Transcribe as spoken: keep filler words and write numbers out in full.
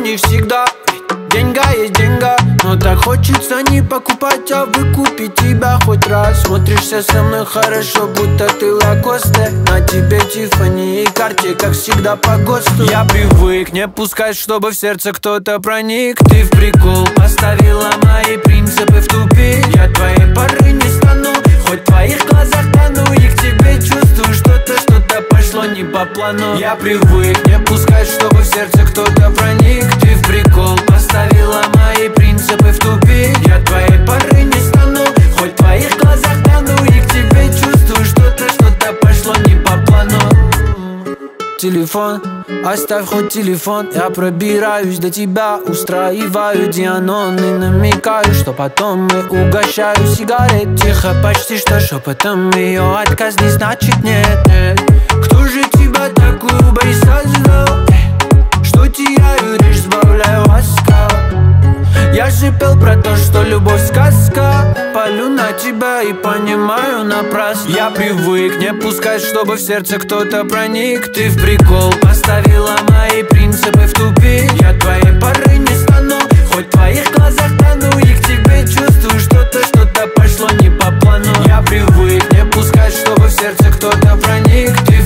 не всегда. Деньга есть деньга, но так хочется не покупать, а выкупить тебя хоть раз. Смотришься со мной хорошо, будто ты Лакосте. На тебе Тиффани и Карти, как всегда по ГОСТу. Я привык не пускать, чтобы в сердце кто-то проник. Ты в прикол поставила мои принципы в тупик. Я твоей поры не стану, хоть в твоих глазах тону. И к тебе чувствую что-то, что-то пошло не по плану. Я привык не пускать, чтобы в сердце кто-то проник. Ты в прикол поставила мои принципы в тупик. Я твоей поры не стану, хоть в твоих глазах тону. И к тебе чувствую что-то, что-то пошло не по плану. Телефон, оставь хоть телефон. Я пробираюсь до тебя, устраиваю дианон и намекаю, что потом мы угощаю сигарет. Тихо, почти что шепотом, ее отказ не значит нет, нет. Кто же тебя так грубо создал, что теряю речь, сбавляю оскал? Я же пел про то, что любовь сказка. Палю на тебя и понимаю напрасно. Я привык не пускать, чтобы в сердце кто-то проник. Ты в прикол поставила мои принципы в тупик. Я твоей поры не стану, хоть в твоих глазах тону. И к тебе чувствую что-то, что-то пошло не по плану. Я привык не пускать, чтобы в сердце кто-то проник. Ты